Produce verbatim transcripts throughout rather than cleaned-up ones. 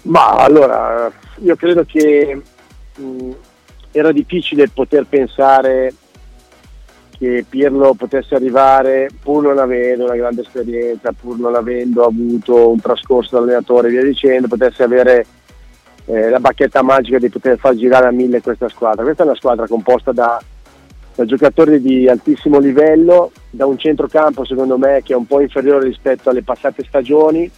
Ma allora, io credo che mh, era difficile poter pensare che Pirlo potesse arrivare, pur non avendo una grande esperienza, pur non avendo avuto un trascorso da allenatore e via dicendo, potesse avere eh, la bacchetta magica di poter far girare a mille questa squadra. Questa è una squadra composta da, da giocatori di altissimo livello, da un centrocampo secondo me che è un po' inferiore rispetto alle passate stagioni,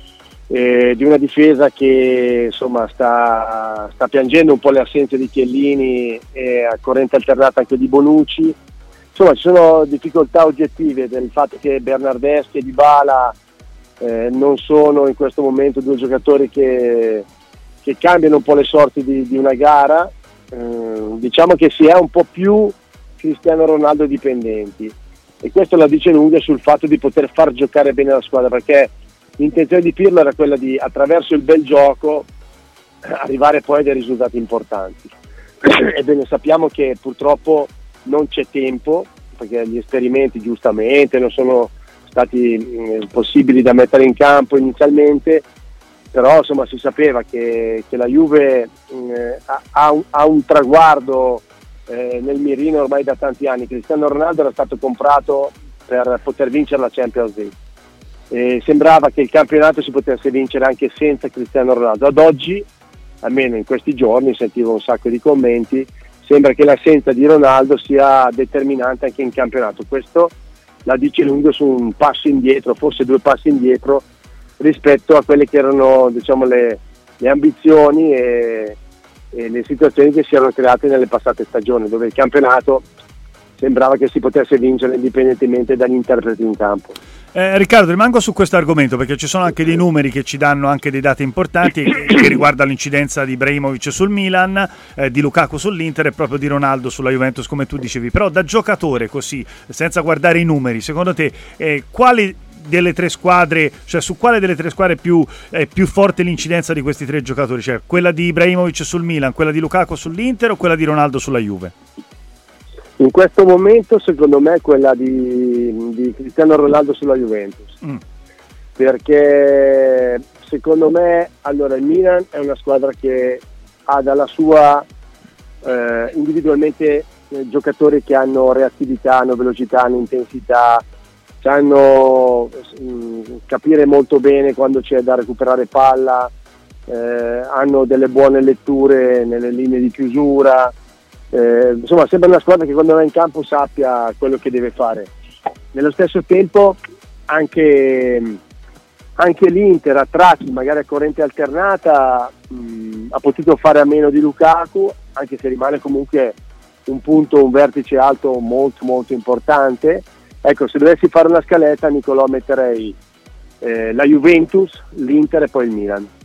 eh, di una difesa che insomma sta, sta piangendo un po' le assenze di Chiellini e a corrente alternata anche di Bonucci. Insomma, ci sono difficoltà oggettive del fatto che Bernardeschi e Dybala eh, non sono in questo momento due giocatori che, che cambiano un po' le sorti di, di una gara. Eh, diciamo che si è un po' più Cristiano Ronaldo dipendenti, e questo la dice lunga sul fatto di poter far giocare bene la squadra, perché l'intenzione di Pirlo era quella di, attraverso il bel gioco, arrivare poi a dei risultati importanti. Ebbene, sappiamo che purtroppo non c'è tempo, perché gli esperimenti giustamente non sono stati mh, possibili da mettere in campo inizialmente, però insomma si sapeva che, che la Juve mh, ha, ha, un, ha un traguardo eh, nel mirino ormai da tanti anni. Cristiano Ronaldo era stato comprato per poter vincere la Champions League e sembrava che il campionato si potesse vincere anche senza Cristiano Ronaldo. Ad oggi, almeno in questi giorni, sentivo un sacco di commenti, sembra che l'assenza di Ronaldo sia determinante anche in campionato. Questo la dice lungo su un passo indietro, forse due passi indietro rispetto a quelle che erano, diciamo, le, le ambizioni e, e le situazioni che si erano create nelle passate stagioni, dove il campionato sembrava che si potesse vincere indipendentemente dagli interpreti in campo. Eh, Riccardo, rimango su questo argomento perché ci sono anche dei numeri che ci danno anche dei dati importanti che riguardano l'incidenza di Ibrahimovic sul Milan, eh, di Lukaku sull'Inter e proprio di Ronaldo sulla Juventus, come tu dicevi. Però da giocatore, così, senza guardare i numeri, secondo te eh, quali delle tre squadre, cioè su quale delle tre squadre è più, è più forte l'incidenza di questi tre giocatori? Cioè quella di Ibrahimovic sul Milan, quella di Lukaku sull'Inter o quella di Ronaldo sulla Juve? In questo momento secondo me è quella di, di Cristiano Ronaldo sulla Juventus, mm. perché secondo me allora il Milan è una squadra che ha dalla sua eh, individualmente eh, giocatori che hanno reattività, hanno velocità, hanno intensità, sanno mh, capire molto bene quando c'è da recuperare palla, eh, hanno delle buone letture nelle linee di chiusura. Eh, insomma, sembra una squadra che quando va in campo sappia quello che deve fare. Nello stesso tempo anche, anche l'Inter a tratti, magari a corrente alternata, mh, ha potuto fare a meno di Lukaku, anche se rimane comunque un punto, un vertice alto molto molto importante. Ecco, se dovessi fare una scaletta, Nicolò, metterei eh, la Juventus, l'Inter e poi il Milan.